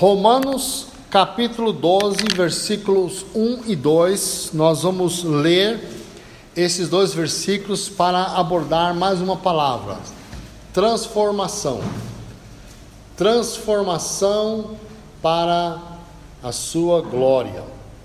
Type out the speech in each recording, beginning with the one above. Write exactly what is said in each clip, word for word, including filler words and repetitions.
Romanos capítulo doze, versículos um e dois, nós vamos ler esses dois versículos para abordar mais uma palavra: transformação. Transformação para a sua glória.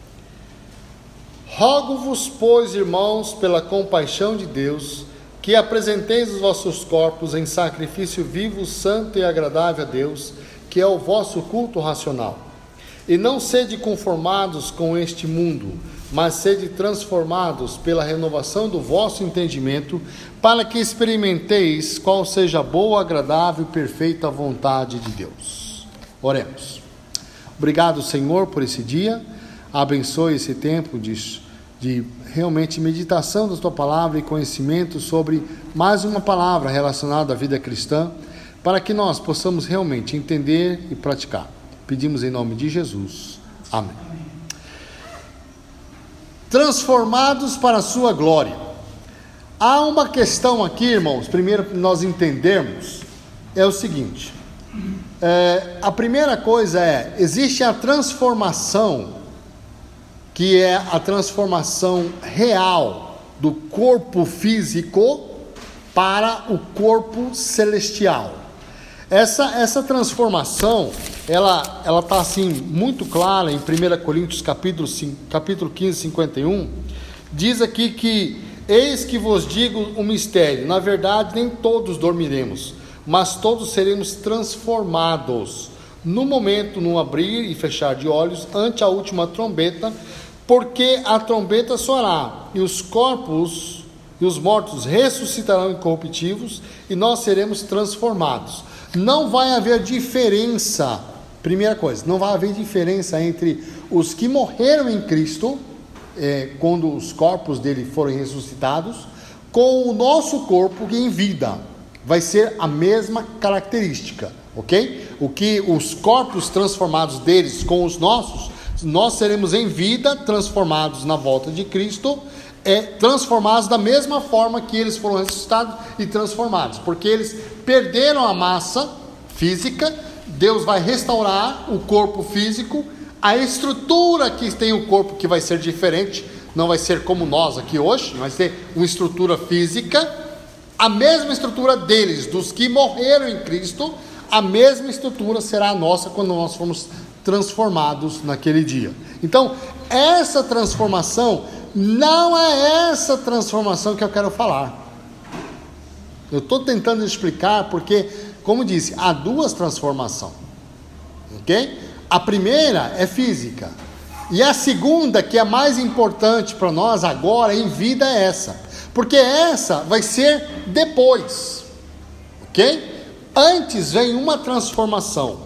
Rogo-vos, pois, irmãos, pela compaixão de Deus, que apresenteis os vossos corpos em sacrifício vivo, santo e agradável a Deus, que é o vosso culto racional. E não sede conformados com este mundo, mas sede transformados pela renovação do vosso entendimento, para que experimenteis qual seja a boa, agradável e perfeita vontade de Deus. Oremos. Obrigado, Senhor, por esse dia. Abençoe esse tempo de, de realmente meditação da Tua palavra e conhecimento sobre mais uma palavra relacionada à vida cristã, para que nós possamos realmente entender e praticar. Pedimos em nome de Jesus. Amém. Transformados para a sua glória. Há uma questão aqui, irmãos, primeiro que nós entendermos, é o seguinte. É, a primeira coisa é, existe a transformação, que é a transformação real do corpo físico para o corpo celestial. Essa, essa transformação, ela ela está assim muito clara em primeira Coríntios capítulo, cinco, capítulo quinze, cinquenta e um, diz aqui que, eis que vos digo um mistério, na verdade nem todos dormiremos, mas todos seremos transformados, no momento, no abrir e fechar de olhos, ante a última trombeta, porque a trombeta soará, e os corpos e os mortos ressuscitarão incorruptíveis, e nós seremos transformados. Não vai haver diferença, primeira coisa, não vai haver diferença entre os que morreram em Cristo, é, quando os corpos dele forem ressuscitados, com o nosso corpo em vida. Vai ser a mesma característica, ok? O que os corpos transformados deles com os nossos, nós seremos em vida transformados na volta de Cristo, é, transformados da mesma forma que eles foram ressuscitados e transformados, porque eles perderam a massa física. Deus vai restaurar o corpo físico, a estrutura que tem o corpo, que vai ser diferente, não vai ser como nós aqui hoje, vai ser uma estrutura física, a mesma estrutura deles, dos que morreram em Cristo, a mesma estrutura será a nossa quando nós formos transformados naquele dia. Então, essa transformação não é essa transformação que eu quero falar. Eu estou tentando explicar porque, como disse, há duas transformações, ok? A primeira é física, e a segunda, que é mais importante para nós agora em vida, é essa, porque essa vai ser depois, ok? Antes vem uma transformação.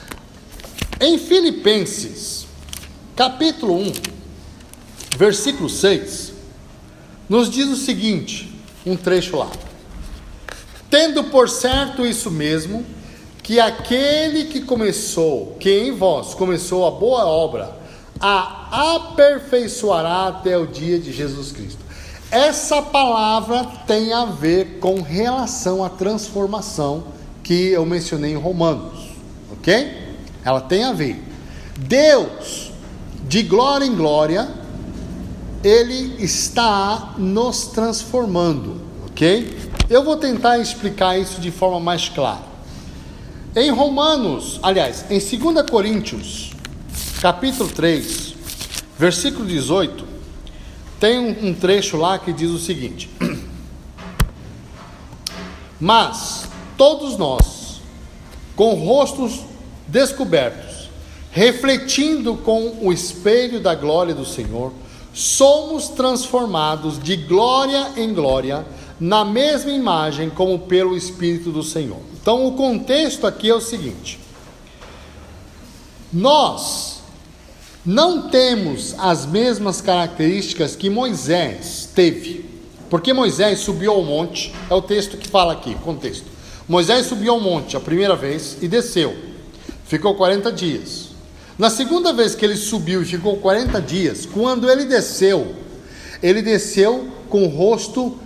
Em Filipenses capítulo um, versículo seis, nos diz o seguinte, um trecho lá: tendo por certo isso mesmo, que aquele que começou, que em vós começou a boa obra, a aperfeiçoará até o dia de Jesus Cristo. Essa palavra tem a ver com relação à transformação que eu mencionei em Romanos, ok? Ela tem a ver. Deus, de glória em glória, Ele está nos transformando, ok? Eu vou tentar explicar isso de forma mais clara. Em Romanos, aliás, em segunda Coríntios, capítulo três, versículo dezoito, tem um, um trecho lá que diz o seguinte: mas todos nós, com rostos descobertos, refletindo com o espelho da glória do Senhor, somos transformados de glória em glória, na mesma imagem como pelo Espírito do Senhor. Então o contexto aqui é o seguinte: nós não temos as mesmas características que Moisés teve, porque Moisés subiu ao monte, é o texto que fala aqui, contexto. Moisés subiu ao monte a primeira vez e desceu, ficou quarenta dias. Na segunda vez que ele subiu e ficou quarenta dias, quando ele desceu, ele desceu com o rosto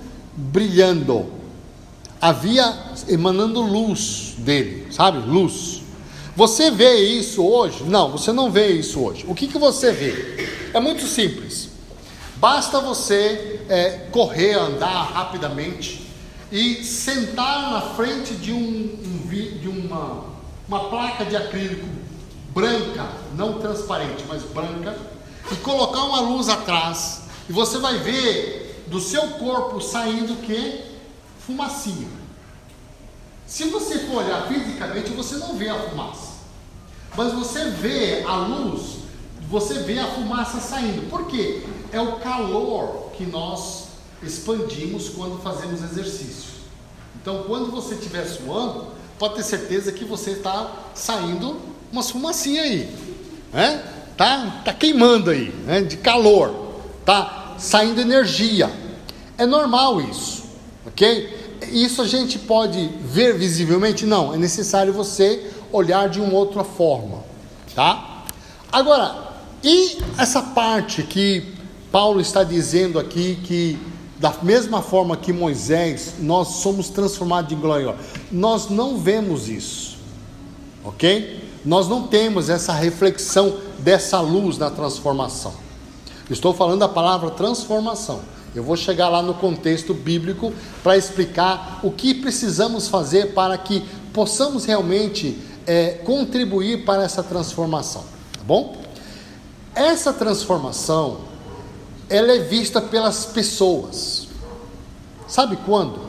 brilhando, havia emanando luz dele, sabe, luz. Você vê isso hoje? Não, você não vê isso hoje. O que, que você vê? É muito simples. Basta você é, correr, andar rapidamente e sentar na frente de, um, um, de uma, uma placa de acrílico branca, não transparente, mas branca, e colocar uma luz atrás, e você vai ver do seu corpo saindo o quê? Fumacinha. Se você for olhar fisicamente, você não vê a fumaça, mas você vê a luz, você vê a fumaça saindo. Por quê? É o calor que nós expandimos quando fazemos exercício. Então, quando você estiver suando, pode ter certeza que você está saindo umas fumacinhas aí, né? Tá, tá queimando aí, né? De calor, tá saindo energia. É normal isso, ok? Isso a gente pode ver visivelmente? Não, é necessário você olhar de uma outra forma, tá? Agora, e essa parte que Paulo está dizendo aqui, que da mesma forma que Moisés, nós somos transformados em glória, nós não vemos isso, ok? Nós não temos essa reflexão dessa luz na transformação. Estou falando da palavra transformação. Eu vou chegar lá no contexto bíblico para explicar o que precisamos fazer para que possamos realmente é, contribuir para essa transformação, tá bom? Essa transformação, ela é vista pelas pessoas. Sabe quando?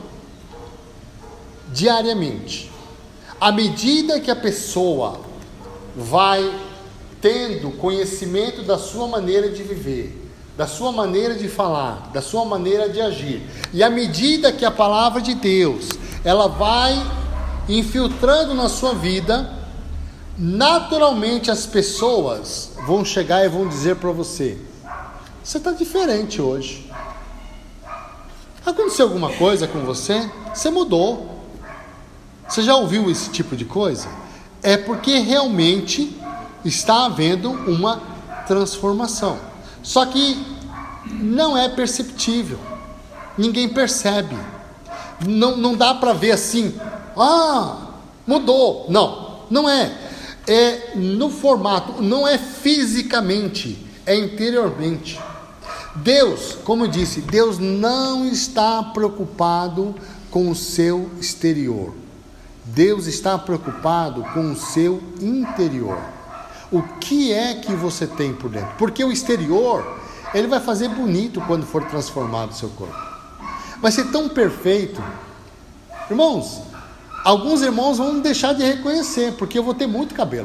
Diariamente. À medida que a pessoa vai tendo conhecimento da sua maneira de viver, da sua maneira de falar, da sua maneira de agir, e à medida que a palavra de Deus, ela vai infiltrando na sua vida, naturalmente as pessoas vão chegar e vão dizer para você: você está diferente hoje. Aconteceu alguma coisa com você? Você mudou. Você já ouviu esse tipo de coisa? É porque realmente está havendo uma transformação. Só que não é perceptível. Ninguém percebe. Não, não dá para ver assim: ah, mudou. Não, não é. É no formato, não é fisicamente, é interiormente. Deus, como eu disse, Deus não está preocupado com o seu exterior. Deus está preocupado com o seu interior. O que é que você tem por dentro? Porque o exterior, ele vai fazer bonito quando for transformado o seu corpo. Vai ser tão perfeito. Irmãos, alguns irmãos vão deixar de reconhecer, porque eu vou ter muito cabelo.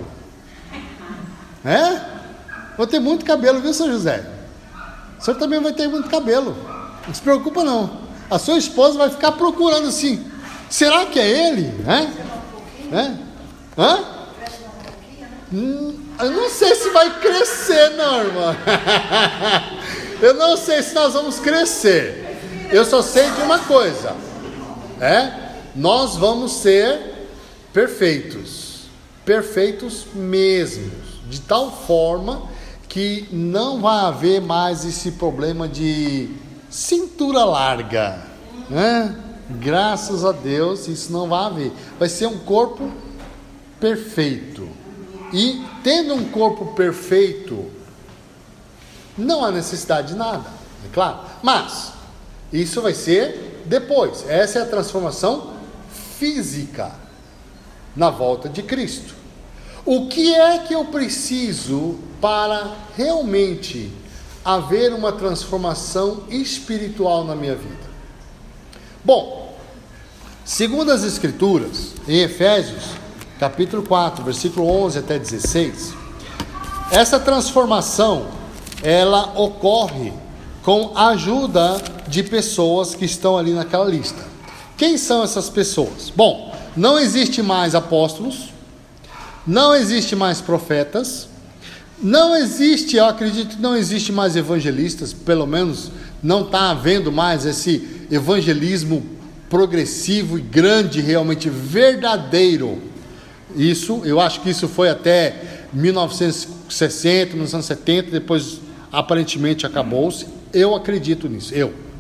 É? Vou ter muito cabelo, viu, seu José? O senhor também vai ter muito cabelo. Não se preocupa não. A sua esposa vai ficar procurando assim: será que é ele? É? É? Hã? Hum, eu não sei se vai crescer não, irmã. Eu não sei se nós vamos crescer. Eu só sei de uma coisa: é? Nós vamos ser perfeitos. Perfeitos mesmo. De tal forma que não vai haver mais esse problema de cintura larga, né? Graças a Deus, isso não vai haver. Vai ser um corpo perfeito. E tendo um corpo perfeito, não há necessidade de nada, é claro. Mas isso vai ser depois. Essa é a transformação física na volta de Cristo. O que é que eu preciso para realmente haver uma transformação espiritual na minha vida? Bom, segundo as Escrituras, em Efésios, capítulo quatro, versículo onze até dezesseis, essa transformação, ela ocorre com a ajuda de pessoas que estão ali naquela lista. Quem são essas pessoas? Bom, não existe mais apóstolos, não existe mais profetas, não existe, eu acredito que não existe mais evangelistas, pelo menos não está havendo mais esse evangelismo progressivo e grande, realmente verdadeiro. Isso, eu acho que isso foi até mil novecentos e sessenta, mil novecentos e setenta, depois aparentemente acabou-se. Eu acredito nisso, eu,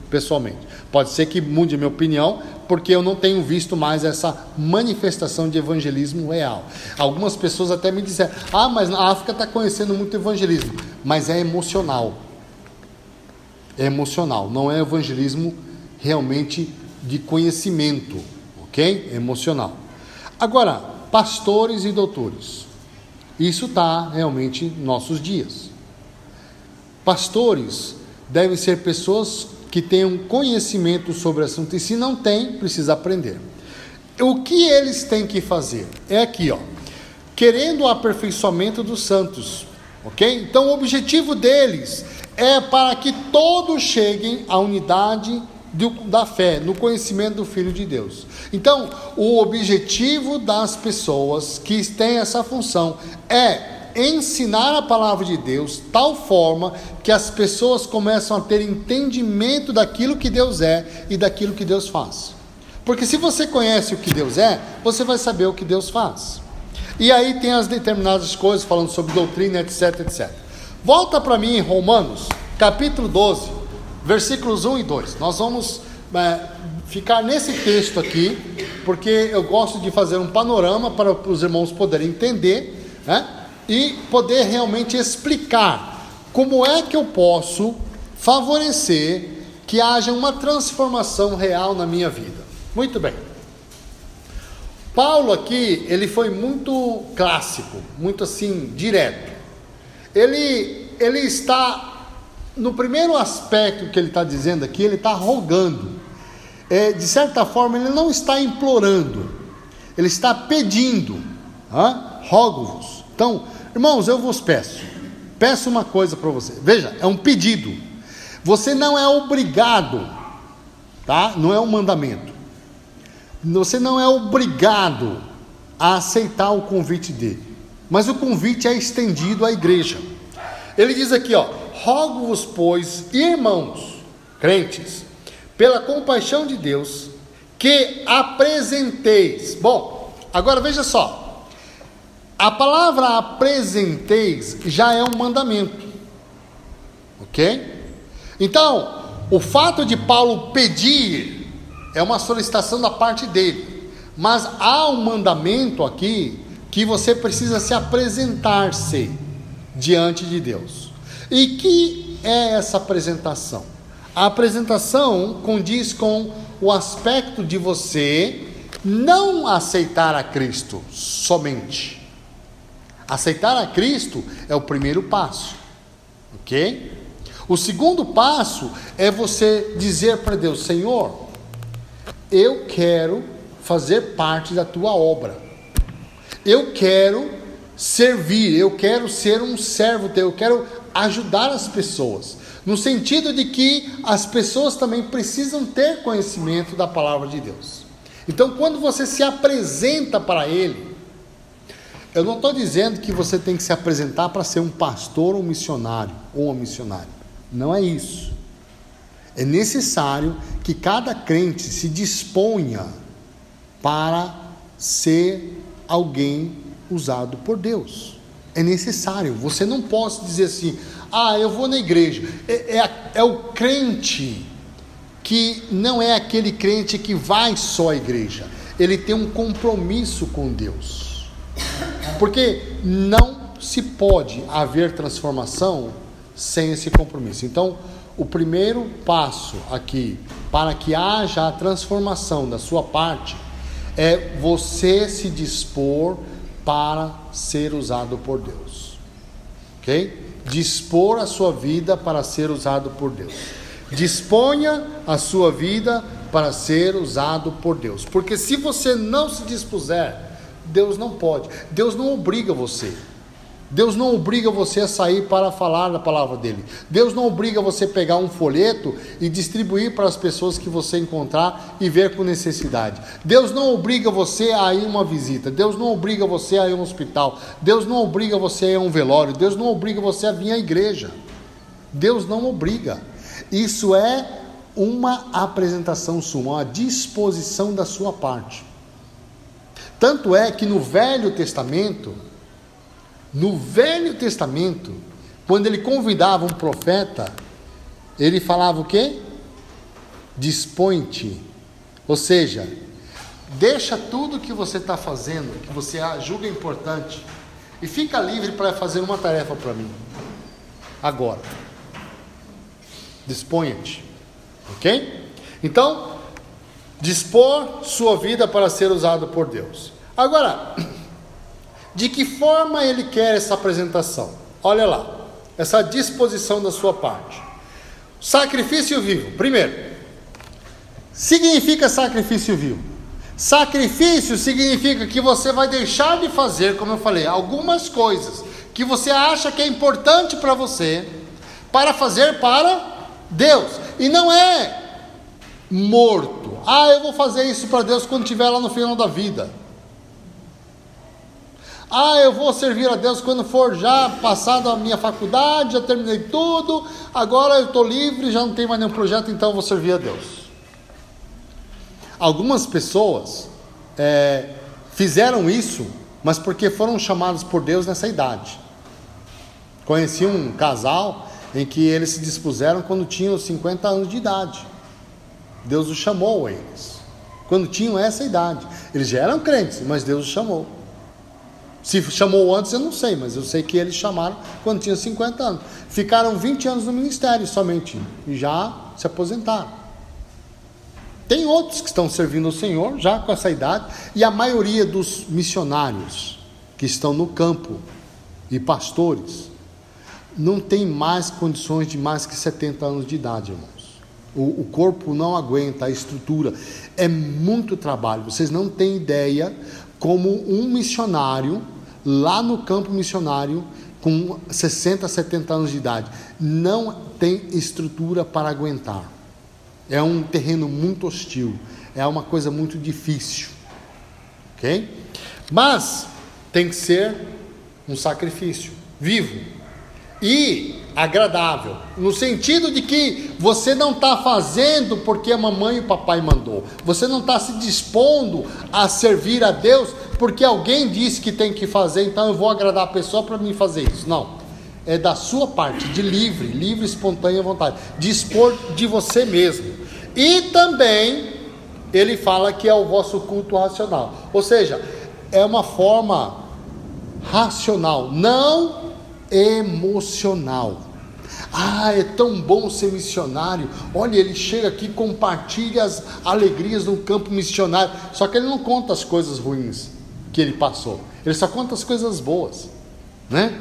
pessoalmente. Pode ser que mude a minha opinião, porque eu não tenho visto mais essa manifestação de evangelismo real. Algumas pessoas até me disseram, ah, mas na África está conhecendo muito evangelismo, mas é emocional. É emocional, não é evangelismo realmente de conhecimento, ok? É emocional. Agora, pastores e doutores, isso está realmente nos nossos dias. Pastores devem ser pessoas que tenham conhecimento sobre o assunto, e se não tem, precisa aprender. O que eles têm que fazer? É aqui, ó, querendo o aperfeiçoamento dos santos, ok? Então o objetivo deles é para que todos cheguem à unidade do, da fé, no conhecimento do Filho de Deus. Então o objetivo das pessoas que têm essa função é ensinar a palavra de Deus, tal forma que as pessoas começam a ter entendimento daquilo que Deus é e daquilo que Deus faz. Porque se você conhece o que Deus é, você vai saber o que Deus faz. E aí tem as determinadas coisas, falando sobre doutrina, etc, etcétera. Volta para mim em Romanos, capítulo doze, versículos um e dois. Nós vamos é, ficar nesse texto aqui, porque eu gosto de fazer um panorama para os irmãos poderem entender, né? E poder realmente explicar como é que eu posso favorecer que haja uma transformação real na minha vida. Muito bem. Paulo aqui, ele foi muito clássico, muito assim, direto. Ele, ele está, no primeiro aspecto que ele está dizendo aqui, ele está rogando. É, de certa forma, ele não está implorando, ele está pedindo. Ah? Rogo-vos. Então, irmãos, eu vos peço, peço uma coisa para você. Veja, é um pedido. Você não é obrigado, tá? Não é um mandamento. Você não é obrigado a aceitar o convite dele, mas o convite é estendido à igreja. Ele diz aqui, ó, rogo-vos, pois, irmãos, crentes, pela compaixão de Deus, que apresenteis. Bom, agora veja só. A palavra apresenteis já é um mandamento, ok? Então, o fato de Paulo pedir é uma solicitação da parte dele, mas há um mandamento aqui que você precisa se apresentar-se diante de Deus. E que é essa apresentação? A apresentação condiz com o aspecto de você não aceitar a Cristo somente. Aceitar a Cristo é o primeiro passo, ok? O segundo passo é você dizer para Deus, Senhor, eu quero fazer parte da tua obra, eu quero servir, eu quero ser um servo teu, eu quero ajudar as pessoas, no sentido de que as pessoas também precisam ter conhecimento da palavra de Deus. Então, quando você se apresenta para Ele, eu não estou dizendo que você tem que se apresentar para ser um pastor, um missionário ou uma missionária. Não é isso. É necessário que cada crente se disponha para ser alguém usado por Deus. É necessário. Você não pode dizer assim, ah, eu vou na igreja. É, é, é o crente que não é aquele crente que vai só à igreja. Ele tem um compromisso com Deus. Porque não se pode haver transformação sem esse compromisso. Então, o primeiro passo aqui, para que haja a transformação da sua parte, é você se dispor para ser usado por Deus. Ok? Dispor a sua vida para ser usado por Deus. Disponha a sua vida para ser usado por Deus. Porque se você não se dispuser, Deus não pode. Deus não obriga você. Deus não obriga você a sair para falar da palavra dele. Deus não obriga você a pegar um folheto e distribuir para as pessoas que você encontrar e ver com necessidade. Deus não obriga você a ir a uma visita. Deus não obriga você a ir a um hospital. Deus não obriga você a ir a um velório. Deus não obriga você a vir à igreja. Deus não obriga. Isso é uma apresentação sua, uma disposição da sua parte. Tanto é que no Velho Testamento, no Velho Testamento, quando ele convidava um profeta, ele falava o quê? dispõe-te, ou seja, deixa tudo que você está fazendo, que você julga importante, e fica livre para fazer uma tarefa para mim, agora. Disponha-te, ok? Então, dispor sua vida para ser usado por Deus. Agora, de que forma Ele quer essa apresentação? Olha lá, essa disposição da sua parte. Sacrifício vivo. Primeiro, significa sacrifício vivo. Sacrifício significa que você vai deixar de fazer, como eu falei, algumas coisas que você acha que é importante para você, para fazer para Deus. E não é morto. Ah, eu vou fazer isso para Deus quando estiver lá no final da vida. Ah, eu vou servir a Deus quando for já passado a minha faculdade, já terminei tudo, agora eu estou livre, já não tenho mais nenhum projeto, então eu vou servir a Deus. Algumas pessoas é, fizeram isso, mas porque foram chamados por Deus nessa idade. Conheci um casal em que eles se dispuseram quando tinham cinquenta anos de idade. Deus os chamou a eles, quando tinham essa idade. Eles já eram crentes, mas Deus os chamou. Se chamou antes eu não sei, mas eu sei que eles chamaram quando tinham cinquenta anos. Ficaram vinte anos no ministério somente, e já se aposentaram. Tem outros que estão servindo o Senhor, já com essa idade, e a maioria dos missionários que estão no campo, e pastores, não tem mais condições de mais que setenta anos de idade, irmãos. O, o corpo não aguenta, a estrutura, é muito trabalho. Vocês não têm ideia como um missionário, lá no campo missionário, com sessenta, setenta anos de idade, não tem estrutura para aguentar. É um terreno muito hostil, é uma coisa muito difícil, ok? Mas tem que ser um sacrifício vivo e agradável, no sentido de que você não está fazendo porque a mamãe e o papai mandou, você não está se dispondo a servir a Deus porque alguém disse que tem que fazer, então eu vou agradar a pessoa para mim fazer isso. Não, é da sua parte, de livre, livre, espontânea vontade, dispor de você mesmo. E também ele fala que é o vosso culto racional, ou seja, é uma forma racional, não emocional. Ah, é tão bom ser missionário. Olha, ele chega aqui e compartilha as alegrias no campo missionário. Só que ele não conta as coisas ruins que ele passou, ele só conta as coisas boas, né?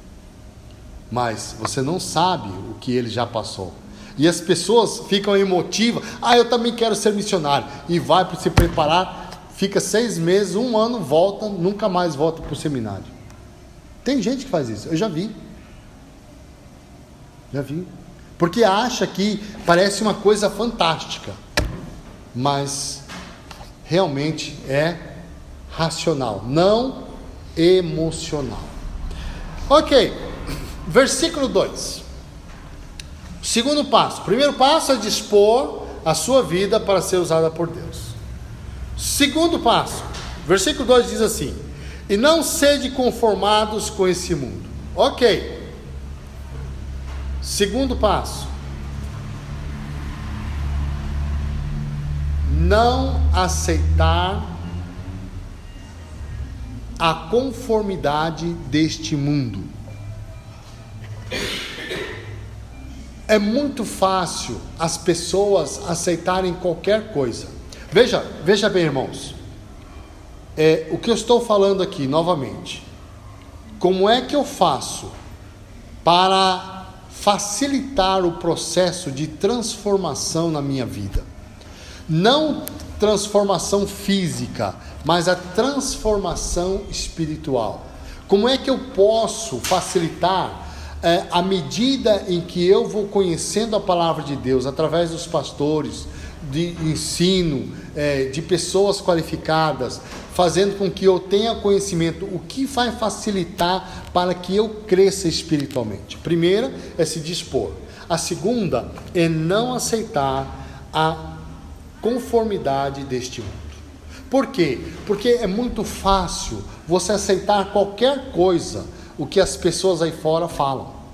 Mas você não sabe o que ele já passou. E as pessoas ficam emotivas. Ah, eu também quero ser missionário. E vai para se preparar, fica seis meses, um ano, volta, nunca mais volta para o seminário. Tem gente que faz isso, eu já vi. Já vi. Porque acha que parece uma coisa fantástica, mas realmente é racional, não emocional. Ok, versículo dois. Segundo passo. Primeiro passo é dispor a sua vida para ser usada por Deus. Segundo passo, versículo dois diz assim: e não sede conformados com esse mundo. Ok. Segundo passo, não aceitar a conformidade deste mundo. É muito fácil as pessoas aceitarem qualquer coisa. Veja, veja bem, irmãos, é, o que eu estou falando aqui novamente, como é que eu faço para facilitar o processo de transformação na minha vida? Não transformação física, mas a transformação espiritual. Como é que eu posso facilitar é, à medida em que eu vou conhecendo a palavra de Deus, através dos pastores, de ensino, é, de pessoas qualificadas, fazendo com que eu tenha conhecimento, o que vai facilitar para que eu cresça espiritualmente? Primeira é se dispor. A segunda é não aceitar a conformidade deste mundo. Por quê? Porque é muito fácil você aceitar qualquer coisa, o que as pessoas aí fora falam.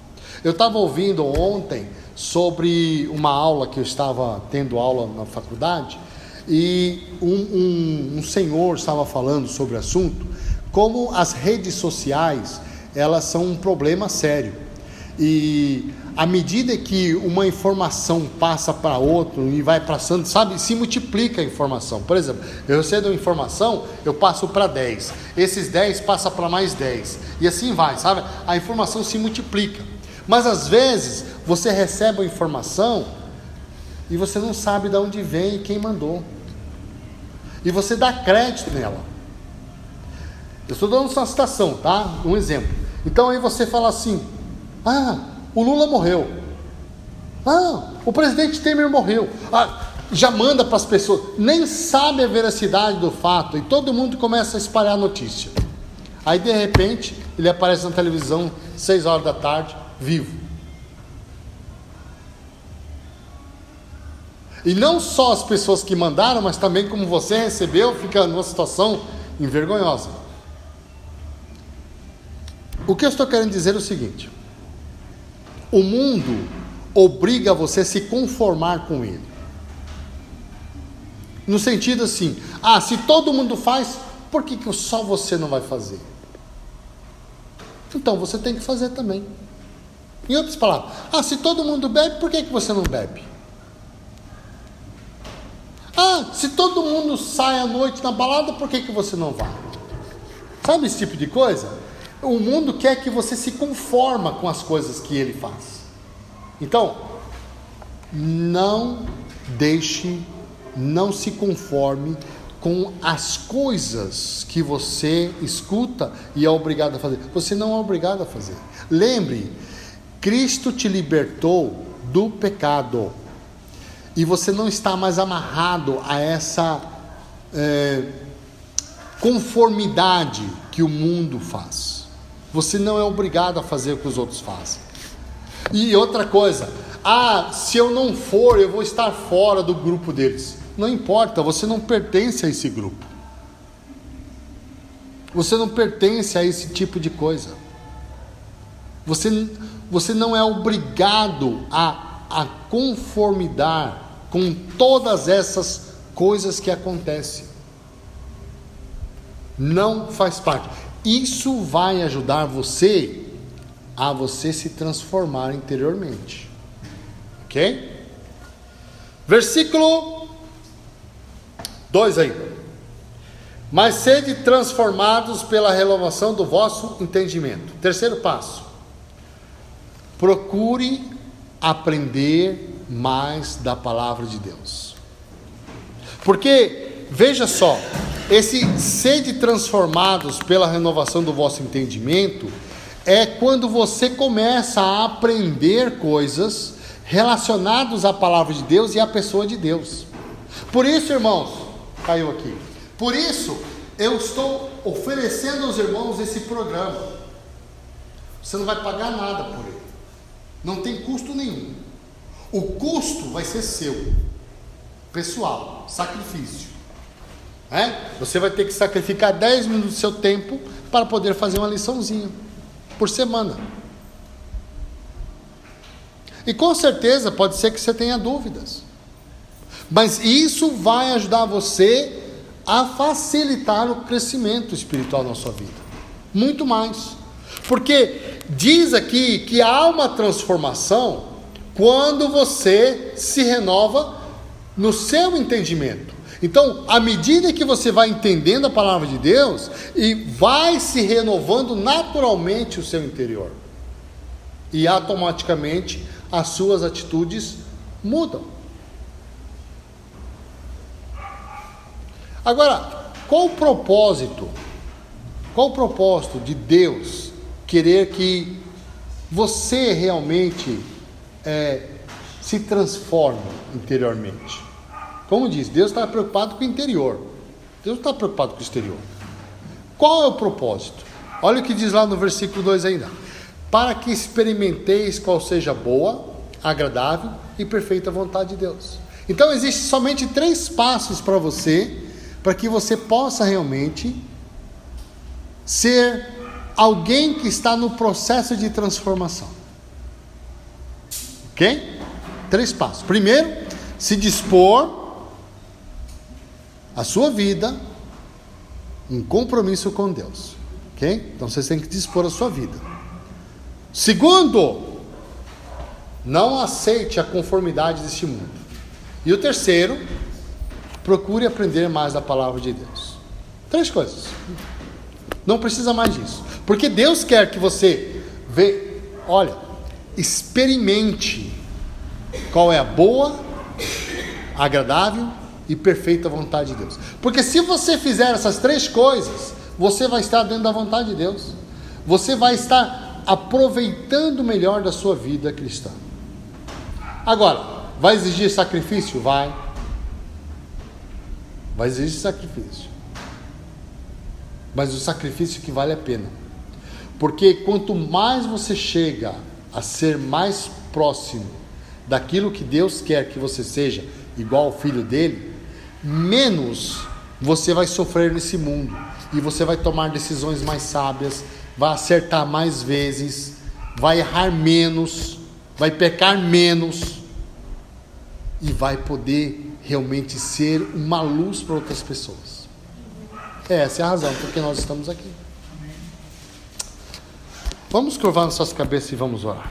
Eu estava ouvindo ontem sobre uma aula que eu estava tendo aula na faculdade, e um, um, um senhor estava falando sobre o assunto, como as redes sociais, elas são um problema sério, e à medida que uma informação passa para outro e vai passando, sabe, se multiplica a informação. Por exemplo, eu recebo uma informação, eu passo para dez, esses dez passam para mais dez, e assim vai, sabe, a informação se multiplica. Mas às vezes você recebe a informação e você não sabe de onde vem e quem mandou, e você dá crédito nela. Eu estou dando uma citação, tá? Um exemplo. Então aí você fala assim: ah, o Lula morreu, ah, o presidente Temer morreu, ah, já manda para as pessoas, nem sabe a veracidade do fato, e todo mundo começa a espalhar a notícia. Aí de repente ele aparece na televisão seis horas da tarde, vivo. E não só as pessoas que mandaram, mas também como você recebeu, fica numa situação envergonhosa. O que eu estou querendo dizer é o seguinte: o mundo obriga você a se conformar com ele. No sentido assim: ah, se todo mundo faz, por que, que só você não vai fazer? Então você tem que fazer também. Em outras palavras, ah, se todo mundo bebe, por que, que você não bebe? Ah, se todo mundo sai à noite na balada, por que, que você não vai? Sabe esse tipo de coisa? O mundo quer que você se conforma com as coisas que ele faz. Então, não deixe, não se conforme com as coisas que você escuta e é obrigado a fazer. Você não é obrigado a fazer. Lembre, Cristo te libertou do pecado. E você não está mais amarrado a essa é, conformidade que o mundo faz. Você não é obrigado a fazer o que os outros fazem. E outra coisa: ah, se eu não for, eu vou estar fora do grupo deles. Não importa, você não pertence a esse grupo. Você não pertence a esse tipo de coisa. Você, você não é obrigado a, a conformidade com todas essas coisas que acontecem. Não faz parte. Isso vai ajudar você a você se transformar interiormente. Ok? Versículo dois aí. Mas sede transformados pela renovação do vosso entendimento. Terceiro passo: procure aprender mais da palavra de Deus. Porque, veja só, esse sede transformados pela renovação do vosso entendimento é quando você começa a aprender coisas relacionadas à palavra de Deus e à pessoa de Deus. Por isso, irmãos, caiu aqui. Por isso, eu estou oferecendo aos irmãos esse programa. Você não vai pagar nada por ele. Não tem custo nenhum. O custo vai ser seu, pessoal, sacrifício. É? Você vai ter que sacrificar dez minutos do seu tempo para poder fazer uma liçãozinha por semana. E com certeza pode ser que você tenha dúvidas, mas isso vai ajudar você a facilitar o crescimento espiritual na sua vida, muito mais, porque diz aqui que há uma transformação quando você se renova no seu entendimento. Então, à medida que você vai entendendo a palavra de Deus, e vai se renovando naturalmente o seu interior, e automaticamente as suas atitudes mudam. Agora, qual o propósito? Qual o propósito de Deus querer que você realmente é, se transforme interiormente? Como diz, Deus está preocupado com o interior. Deus não está preocupado com o exterior. Qual é o propósito? Olha o que diz lá no versículo dois ainda: para que experimenteis qual seja boa, agradável e perfeita vontade de Deus. Então existem somente três passos para você, para que você possa realmente ser alguém que está no processo de transformação. Ok? Três passos. Primeiro, se dispor a sua vida em compromisso com Deus. Ok? Então vocês têm que dispor a sua vida. Segundo, não aceite a conformidade deste mundo. E o terceiro, procure aprender mais da palavra de Deus. Três coisas. Não precisa mais disso. Porque Deus quer que você vê, olha, experimente qual é a boa, agradável e perfeita vontade de Deus. Porque se você fizer essas três coisas, você vai estar dentro da vontade de Deus. Você vai estar aproveitando o melhor da sua vida cristã. Agora, vai exigir sacrifício? Vai. Vai exigir sacrifício. Mas o sacrifício que vale a pena. Porque quanto mais você chega a ser mais próximo daquilo que Deus quer que você seja, igual ao filho dele, menos você vai sofrer nesse mundo. E você vai tomar decisões mais sábias, vai acertar mais vezes, vai errar menos, vai pecar menos e vai poder realmente ser uma luz para outras pessoas. Essa é a razão por que nós estamos aqui. Vamos curvar nossas cabeças e vamos orar.